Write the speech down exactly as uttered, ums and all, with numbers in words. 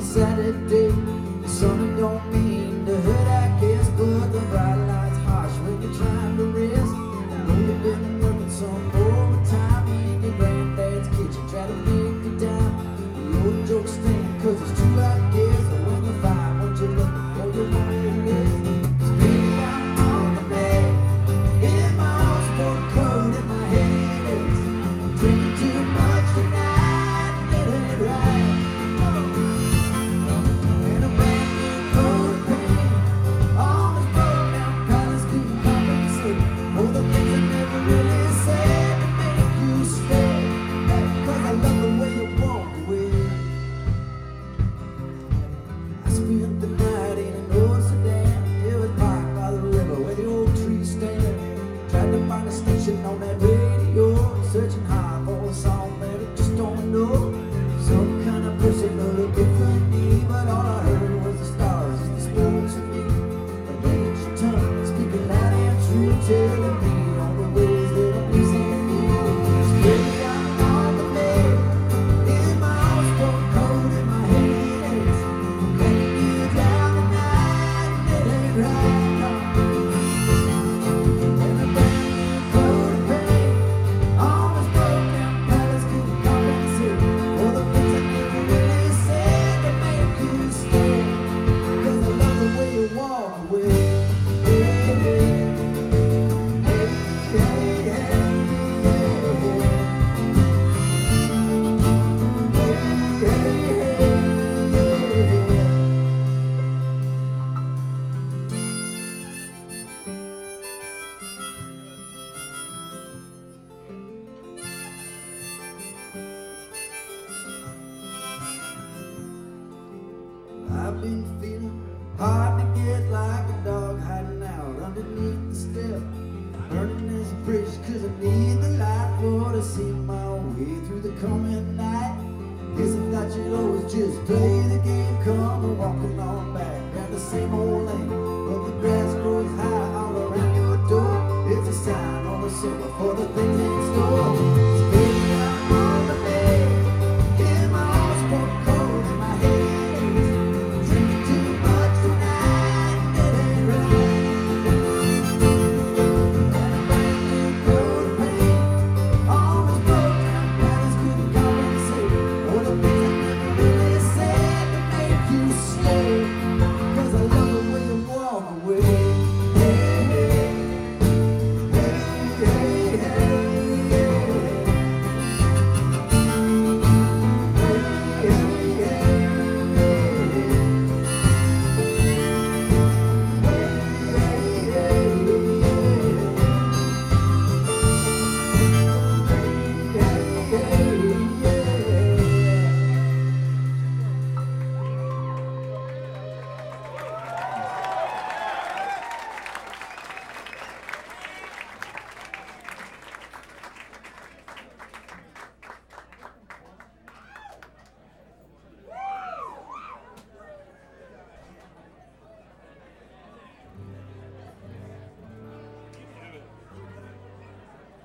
Saturday. The sun don't mean to hurt, I guess, but the bright light's harsh when you're trying to rest. I know you've been working some overtime in your granddad's kitchen, trying to make it down. The old joke stand, cause it's true, I guess. So when you find what you're looking for, you want to rest. Cause baby, I'm on the bed in my old sport coat and my head aches. I'm drinking too much tonight, getting it right. Spent the night in an old sedan. It was parked by the river where the old trees stand. Tried to find a station on that radio, searching hard for a song that I just don't know. Some kind of person a little different me, but all I heard was the stars as they spoke to me. An ancient tongue speaking loud and true, telling me all the ways that I'm missing you. Baby, I'm on the bed in my old sport coat and my head aches. I've been feeling hard to get, like a dog hiding out underneath the step. Burning this bridge cause I need the light for to see my way through the coming night. Guess I thought you'd always just play the game, come and walking on back down the same old lane. But the grass grows high all around your door. It's a sign on the silver for the things in store.